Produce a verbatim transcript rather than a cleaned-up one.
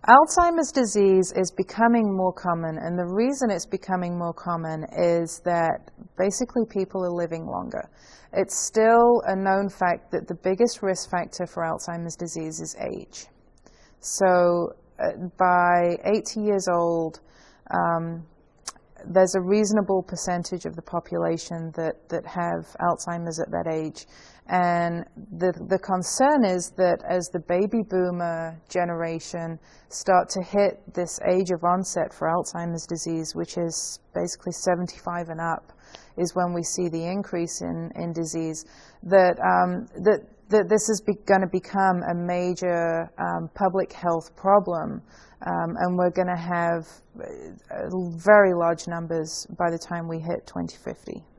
Alzheimer's disease is becoming more common, and the reason it's becoming more common is that basically people are living longer. It's still a known fact that the biggest risk factor for Alzheimer's disease is age. So uh, by eighty years old, um, there's a reasonable percentage of the population that, that have Alzheimer's at that age. And the, the concern is that as the baby boomer generation start to hit this age of onset for Alzheimer's disease, which is basically seventy-five and up, is when we see the increase in, in disease, that, um, that, that this is going to become a major um, public health problem. Um, and we're going to have very large numbers by the time we hit twenty fifty.